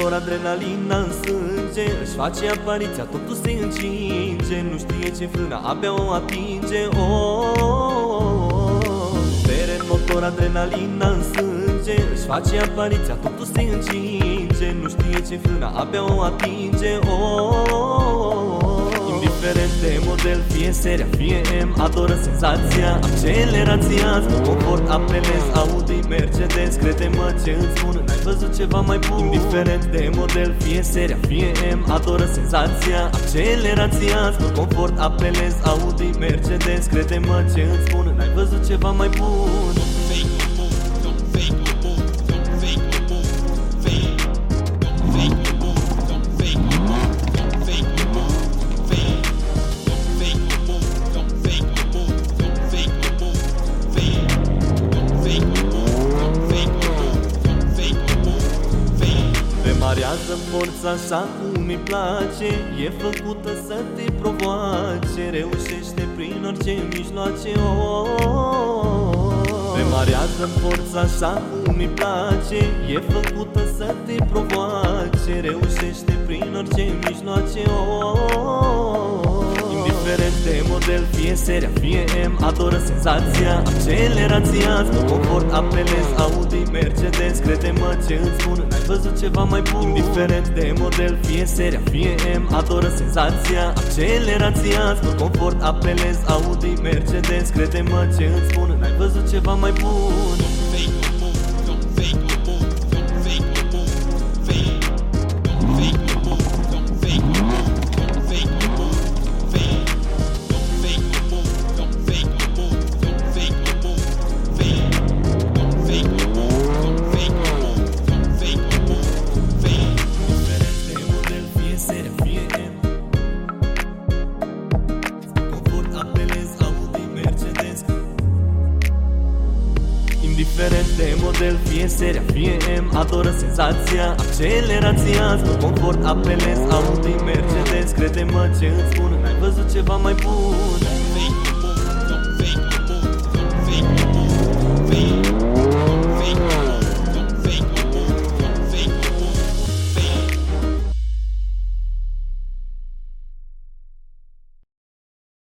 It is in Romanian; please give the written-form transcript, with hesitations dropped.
motor, adrenalina în sânge, își face apariția, totul se încinge. Nu știe ce frână, abia o atinge. Bere în motor, adrenalina în sânge, își face apariția, totul se încinge. Nu știe ce frână, abia o atinge. Indiferent de model, fie seria, fie M, adoră senzația, accelerația. Spun confort, apelez, Audi, Mercedes. Crede-mă ce îți spun, n-ai văzut ceva mai bun. Indiferent de model, fie seria, fie M, adoră senzația, accelerația. Spun confort, apelez, Audi, Mercedes. Crede-mă ce îți spun, n-ai văzut ceva mai bun. Marează forța așa cum îi place, e făcută să te provoace, reușește prin orice mijloace. Marează forța așa cum îi place, e făcută să te provoace, reușește prin orice mijloace. Indiferent de model, fie seria, fie M, adoră senzația, accelerația. Spun confort, apelez, Audi, Mercedes. Crede-mă ce îți spun, n-ai văzut ceva mai bun. Indiferent de model, fie seria, fie M, adoră senzația, accelerația. Spun confort, apelez, Audi, Mercedes. Crede-mă ce îți spun, n-ai văzut ceva mai bun. Indiferent de model, fie seria, fie M, adoră senzația, accelerația. Spun confort, apelez, Audi, Mercedes. Crede-mă ce îți spun, n-ai văzut ceva mai bun.